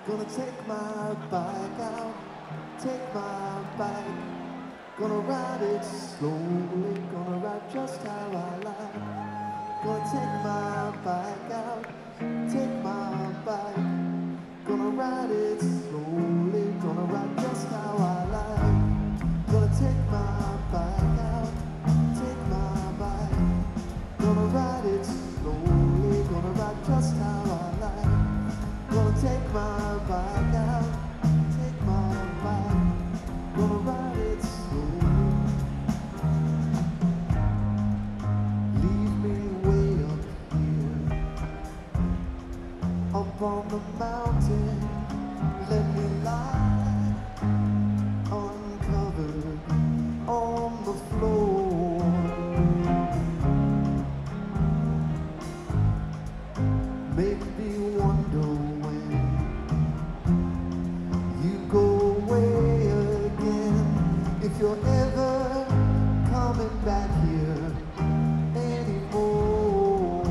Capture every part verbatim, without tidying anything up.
Gonna take my bike out, take my bike. Gonna ride it slowly, gonna ride just how I like. Gonna take my bike out, take my bike. Gonna ride it slowly, gonna ride just how I like. Gonna take my bike out, take my bike. Gonna ride it slowly, gonna ride just how I like. Gonna take my bike out, take my bike. Gonna ride it slowly. Leave me way up here, up on the mountain. Let me lie uncovered on the floor. Make me wonder when you go away again, if you're ever coming back here anymore.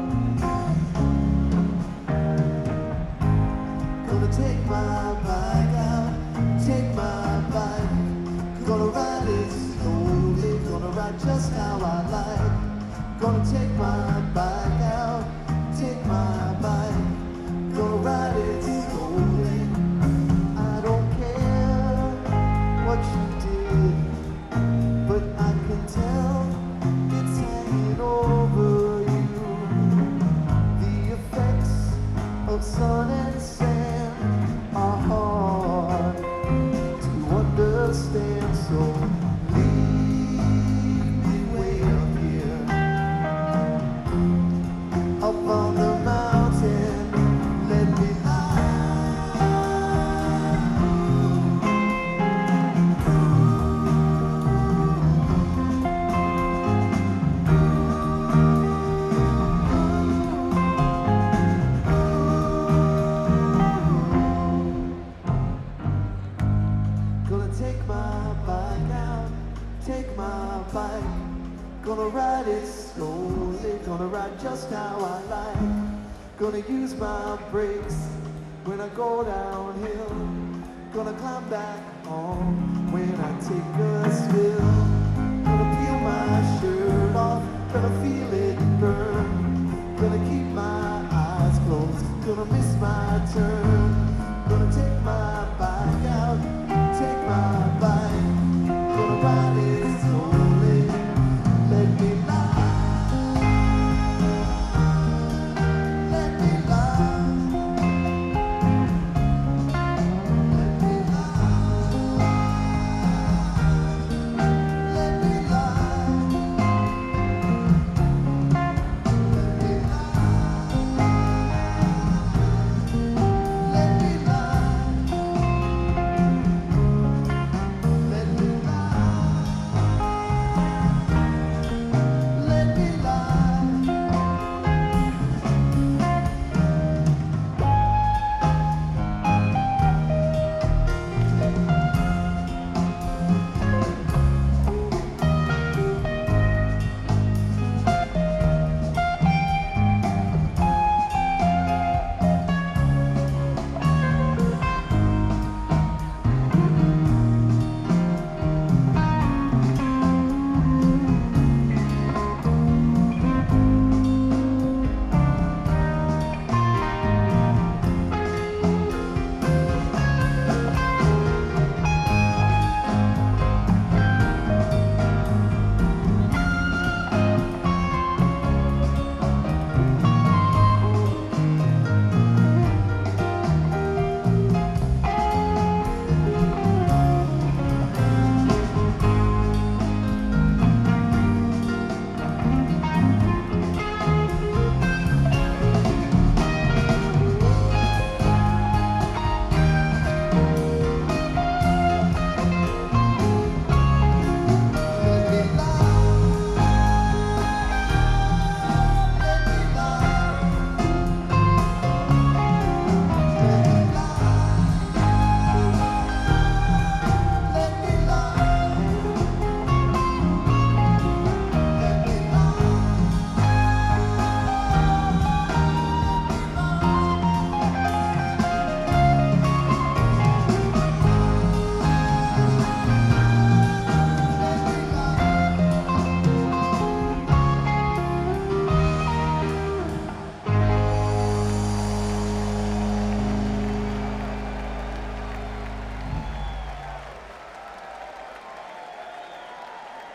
Gonna take my bike out, take my bike. Gonna ride it slowly, gonna ride just how I like. Gonna take my bike out, take my bike. Gonna ride it slowly. I don't care what you did, but I can tell it's hanging over you. The effects of sun and sand are hard to understand, so leave me way up here, up on the mountain. Let me Gonna take my bike out, take my bike. Gonna ride it slowly, gonna ride just how I like. Gonna use my brakes when I go downhill. Gonna climb back on when I take a spill.